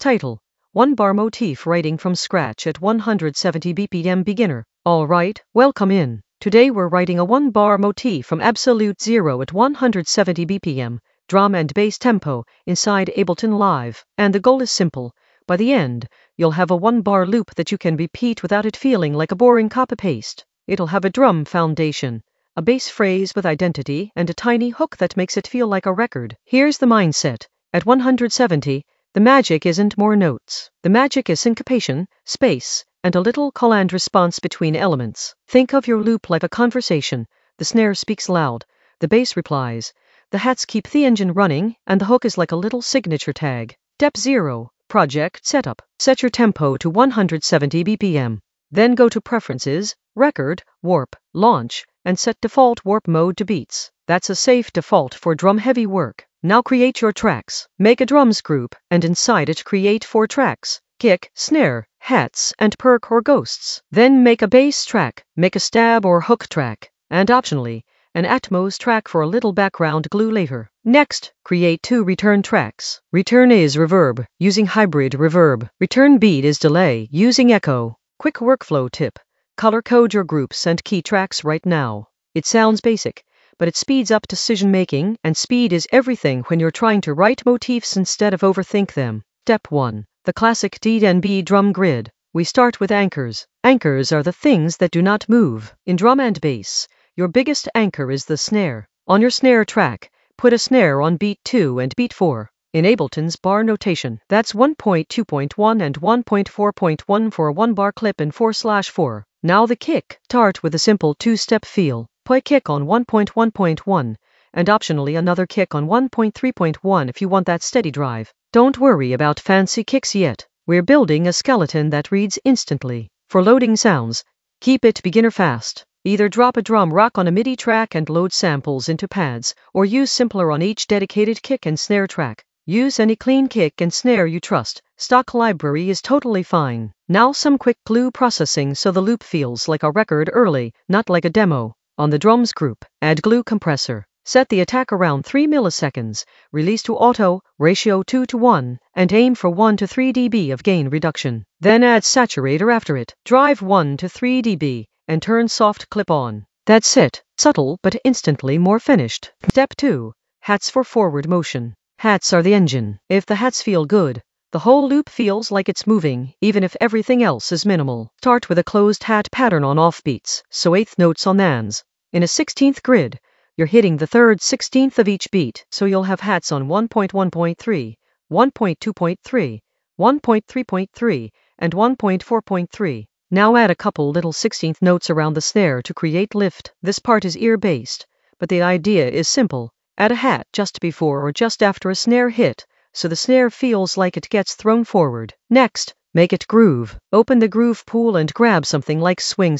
Title: One bar motif writing from scratch at 170 BPM beginner. Alright, welcome in. Today we're writing a one bar motif from absolute zero at 170 BPM, drum and bass tempo, inside Ableton Live. And the goal is simple. By the end, you'll have a one bar loop that you can repeat without it feeling like a boring copy-paste. It'll have a drum foundation, a bass phrase with identity, and a tiny hook that makes it feel like a record. Here's the mindset. At 170, the magic isn't more notes. The magic is syncopation, space, and a little call and response between elements. Think of your loop like a conversation. The snare speaks loud, the bass replies, the hats keep the engine running, and the hook is like a little signature tag. Step 0. Project Setup. Set your tempo to 170 BPM. Then go to Preferences, Record, Warp, Launch, and set default warp mode to beats. That's a safe default for drum-heavy work. Now create your tracks. Make a drums group, and inside it create 4 tracks: kick, snare, hats, and perk or ghosts. Then make a bass track, make a stab or hook track, and optionally, an Atmos track for a little background glue later. Next, create 2 return tracks. Return is reverb, using hybrid reverb. Return beat is delay, using echo. Quick workflow tip: color code your groups and key tracks right now. It sounds basic, but it speeds up decision making, and speed is everything when you're trying to write motifs instead of overthink them. Step 1. The classic D&B drum grid. We start with anchors. Anchors are the things that do not move. In drum and bass, your biggest anchor is the snare. On your snare track, put a snare on beat 2 and beat 4. In Ableton's bar notation, that's 1.2.1 and 1.4.1 for a one bar clip and 4/4. Now the kick. Start with a simple 2-step feel. Play kick on 1.1.1, and optionally another kick on 1.3.1 if you want that steady drive. Don't worry about fancy kicks yet. We're building a skeleton that reads instantly. For loading sounds, keep it beginner fast. Either drop a drum rock on a MIDI track and load samples into pads, or use simpler on each dedicated kick and snare track. Use any clean kick and snare you trust. Stock library is totally fine. Now some quick glue processing so the loop feels like a record early, not like a demo. On the drums group, add glue compressor. Set the attack around 3 milliseconds, release to auto, ratio 2:1, and aim for 1 to 3 dB of gain reduction. Then add saturator after it. Drive 1 to 3 dB, and turn soft clip on. That's it. Subtle but instantly more finished. Step 2. Hats for forward motion. Hats are the engine. If the hats feel good, the whole loop feels like it's moving, even if everything else is minimal. Start with a closed hat pattern on offbeats, so 8th notes on nans. In a 16th grid, you're hitting the 3rd 16th of each beat, so you'll have hats on 1.1.3, 1.2.3, 1.3.3, and 1.4.3. Now add a couple little 16th notes around the snare to create lift. This part is ear-based, but the idea is simple. Add a hat just before or just after a snare hit, so the snare feels like it gets thrown forward. Next, make it groove. Open the groove pool and grab something like Swing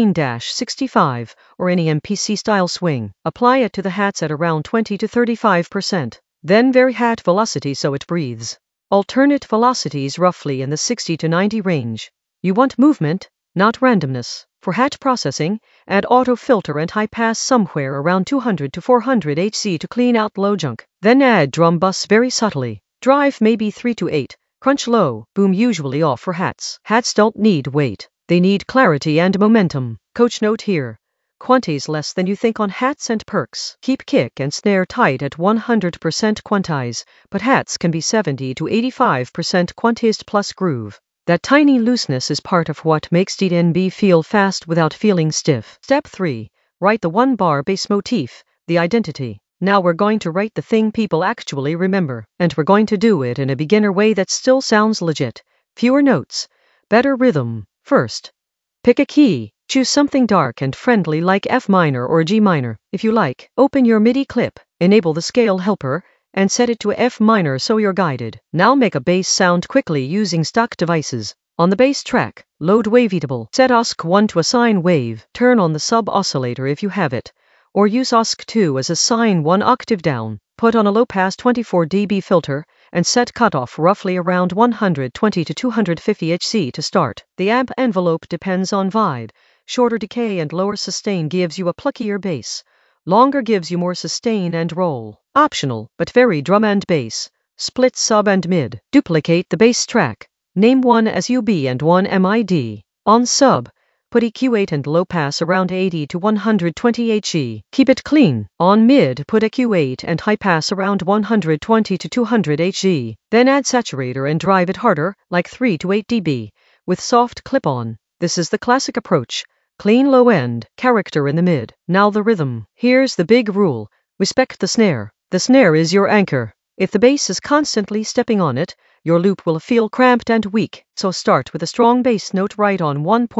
16-65 or any MPC style swing. Apply it to the hats at around 20 to 35%. Then vary hat velocity so it breathes. Alternate velocities roughly in the 60 to 90 range. You want movement, not randomness. For hat processing, add auto filter and high pass somewhere around 200 to 400 Hz to clean out low junk. Then add drum bus very subtly. Drive maybe 3 to 8. Crunch low, boom usually off for hats. Hats don't need weight. They need clarity and momentum. Coach note here. Quantize less than you think on hats and perks. Keep kick and snare tight at 100% quantize, but hats can be 70 to 85% quantized plus groove. That tiny looseness is part of what makes D&B feel fast without feeling stiff. Step 3. Write the one bar bass motif, the identity. Now we're going to write the thing people actually remember, and we're going to do it in a beginner way that still sounds legit. Fewer notes, better rhythm. First, pick a key. Choose something dark and friendly like F minor or G minor. If you like, open your MIDI clip, enable the scale helper, and set it to F minor so you're guided. Now make a bass sound quickly using stock devices. On the bass track, load Waveatable. Set OSC1 to a sine wave. Turn on the sub-oscillator if you have it, or use OSC2 as a sine 1 octave down. Put on a low-pass 24 dB filter, and set cutoff roughly around 120 to 250 Hz to start. The amp envelope depends on vibe. Shorter decay and lower sustain gives you a pluckier bass. Longer gives you more sustain and roll. Optional, but very drum and bass. Split sub and mid. Duplicate the bass track. Name one SUB and one MID. On sub, put EQ8 and low pass around 80 to 120 HE. Keep it clean. On mid, put EQ8 and high pass around 120 to 200 HE. Then add saturator and drive it harder, like 3 to 8 dB, with soft clip-on. This is the classic approach. Clean low end, character in the mid. Now the rhythm. Here's the big rule. Respect the snare. The snare is your anchor. If the bass is constantly stepping on it, your loop will feel cramped and weak, so start with a strong bass note right on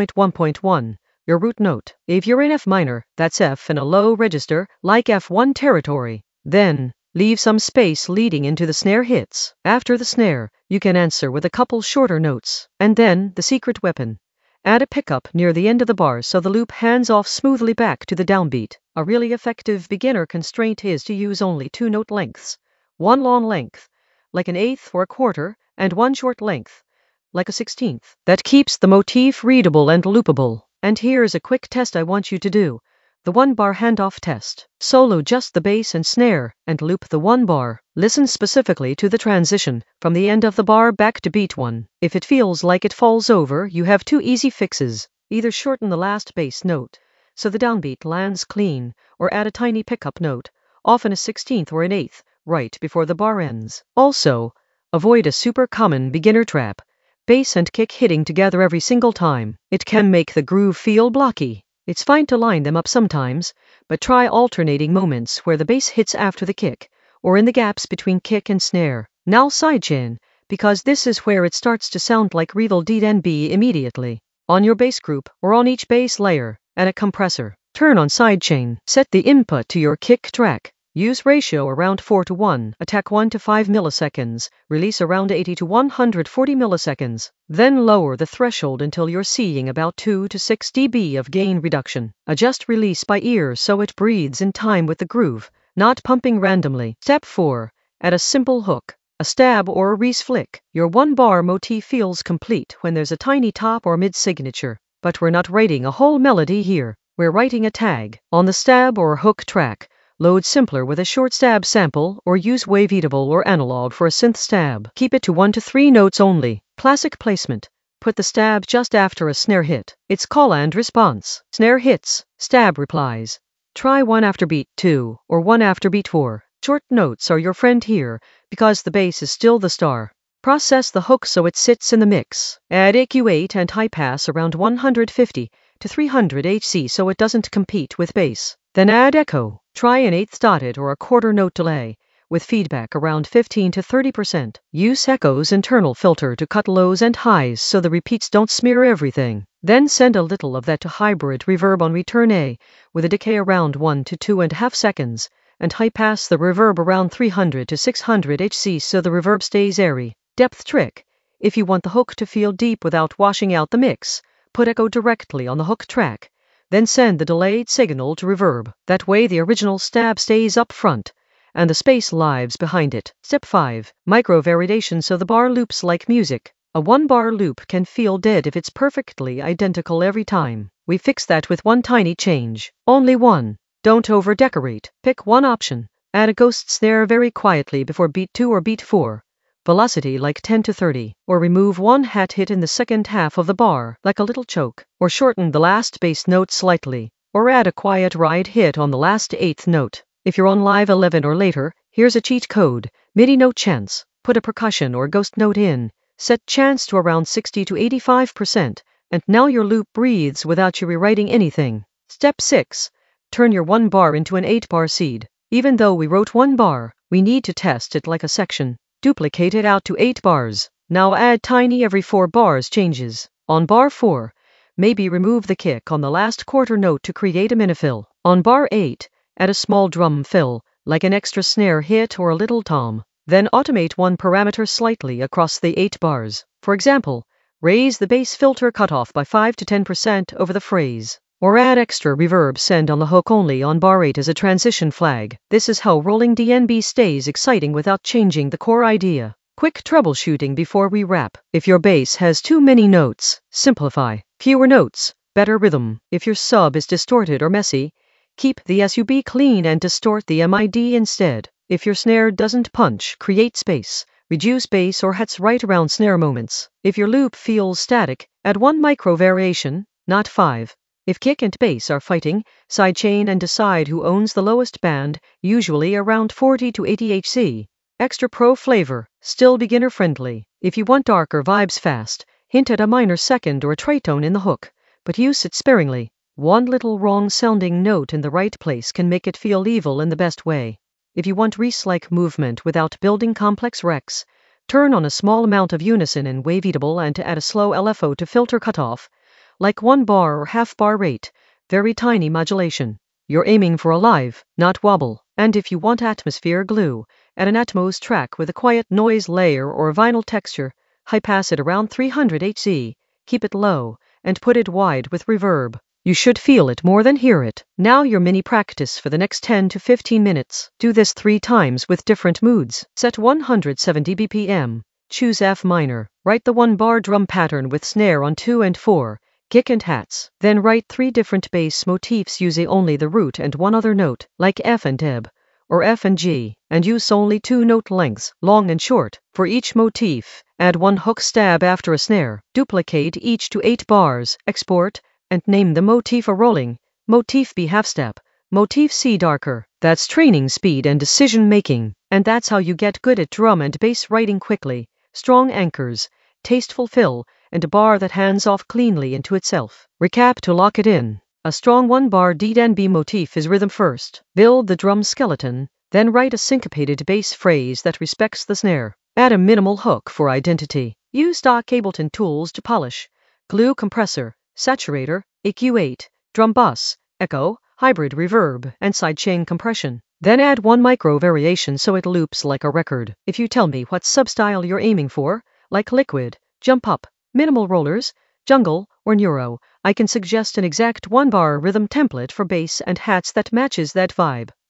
1.1.1, your root note. If you're in F minor, that's F in a low register, like F1 territory. Then, leave some space leading into the snare hits. After the snare, you can answer with a couple shorter notes. And then, the secret weapon. Add a pickup near the end of the bar so the loop hands off smoothly back to the downbeat. A really effective beginner constraint is to use only 2 note lengths. One long length, like an eighth or a quarter, and one short length, like a 16th. That keeps the motif readable and loopable. And here's a quick test I want you to do. The 1-bar handoff test. Solo just the bass and snare, and loop the 1 bar. Listen specifically to the transition, from the end of the bar back to beat 1. If it feels like it falls over, you have 2 easy fixes. Either shorten the last bass note, so the downbeat lands clean, or add a tiny pickup note, often a 16th or an 8th, right before the bar ends. Also, avoid a super common beginner trap. Bass and kick hitting together every single time. It can make the groove feel blocky. It's fine to line them up sometimes, but try alternating moments where the bass hits after the kick, or in the gaps between kick and snare. Now sidechain, because this is where it starts to sound like Revel DNB immediately. On your bass group, or on each bass layer, and a compressor. Turn on sidechain. Set the input to your kick track. Use ratio around 4:1, attack 1 to 5 milliseconds, release around 80 to 140 milliseconds. Then lower the threshold until you're seeing about 2 to 6 dB of gain reduction. Adjust release by ear so it breathes in time with the groove, not pumping randomly. Step 4. Add a simple hook, a stab or a Reese flick. Your 1-bar motif feels complete when there's a tiny top or mid signature. But we're not writing a whole melody here. We're writing a tag. On the stab or hook track, load simpler with a short stab sample or use waveatable or analog for a synth stab. Keep it to 1 to 3 notes only. Classic placement. Put the stab just after a snare hit. It's call and response. Snare hits, stab replies. Try 1 after beat 2 or 1 after beat 4. Short notes are your friend here because the bass is still the star. Process the hook so it sits in the mix. Add EQ8 and high pass around 150 to 300 HC so it doesn't compete with bass. Then add echo. Try an 1/8 dotted or a quarter note delay, with feedback around 15 to 30%. Use echo's internal filter to cut lows and highs so the repeats don't smear everything. Then send a little of that to hybrid reverb on return A, with a decay around 1 to 2.5 seconds, and high pass the reverb around 300 to 600 HC so the reverb stays airy. Depth trick. If you want the hook to feel deep without washing out the mix, put echo directly on the hook track. Then send the delayed signal to reverb. That way the original stab stays up front, and the space lives behind it. Step 5. Micro variation so the bar loops like music. A 1-bar loop can feel dead if it's perfectly identical every time. We fix that with one tiny change. Only one. Don't over-decorate. Pick one option. Add a ghost snare very quietly before beat 2 or beat 4. Velocity like 10 to 30, or remove one hat hit in the second half of the bar, like a little choke, or shorten the last bass note slightly, or add a quiet ride hit on the last 8th note. If you're on Live 11 or later, here's a cheat code, MIDI note chance. Put a percussion or ghost note in, set chance to around 60 to 85%, and now your loop breathes without you rewriting anything. Step 6. Turn your 1-bar into an 8-bar seed. Even though we wrote 1 bar, we need to test it like a section. Duplicate it out to 8 bars. Now add tiny every 4 bars changes. On bar 4, maybe remove the kick on the last quarter note to create a minifill. On bar 8, add a small drum fill, like an extra snare hit or a little tom. Then automate one parameter slightly across the 8 bars. For example, raise the bass filter cutoff by 5 to 10% over the phrase. Or add extra reverb send on the hook only on bar 8 as a transition flag. This is how rolling DNB stays exciting without changing the core idea. Quick troubleshooting before we wrap. If your bass has too many notes, simplify. Fewer notes, better rhythm. If your sub is distorted or messy, keep the SUB clean and distort the MID instead. If your snare doesn't punch, create space. Reduce bass or hats right around snare moments. If your loop feels static, add 1 micro variation, not 5. If kick and bass are fighting, sidechain and decide who owns the lowest band, usually around 40 to 80 Hz. Extra pro flavor, still beginner friendly. If you want darker vibes fast, hint at a minor second or a tritone in the hook, but use it sparingly. One little wrong sounding note in the right place can make it feel evil in the best way. If you want Reese-like movement without building complex wrecks, turn on a small amount of unison in wavy double and add a slow LFO to filter cutoff, like 1 bar or half bar rate, very tiny modulation. You're aiming for a live, not wobble. And if you want atmosphere glue, add an Atmos track with a quiet noise layer or vinyl texture, high pass it around 300 Hz, keep it low, and put it wide with reverb. You should feel it more than hear it. Now your mini practice for the next 10 to 15 minutes. Do this 3 times with different moods. Set 170 BPM. Choose F minor. Write the 1 bar drum pattern with snare on 2 and 4. Kick and hats. Then write 3 different bass motifs using only the root and 1 other note, like F and ebb, or F and G, and use only 2 note lengths, long and short. For each motif, add 1 hook stab after a snare. Duplicate each to 8 bars, export, and name the motif a rolling, motif B half step, motif C darker. That's training speed and decision making, and that's how you get good at drum and bass writing quickly. Strong anchors, tasteful fill, and a bar that hands off cleanly into itself. Recap to lock it in. A strong 1 bar D-Dan-B motif is rhythm first. Build the drum skeleton, then write a syncopated bass phrase that respects the snare. Add a minimal hook for identity. Use stock Ableton tools to polish. Glue compressor, saturator, EQ8, drum bus, echo, hybrid reverb, and sidechain compression. Then add 1 micro variation so it loops like a record. If you tell me what substyle you're aiming for, like liquid, jump up, minimal rollers, jungle, or neuro, I can suggest an exact 1 bar rhythm template for bass and hats that matches that vibe.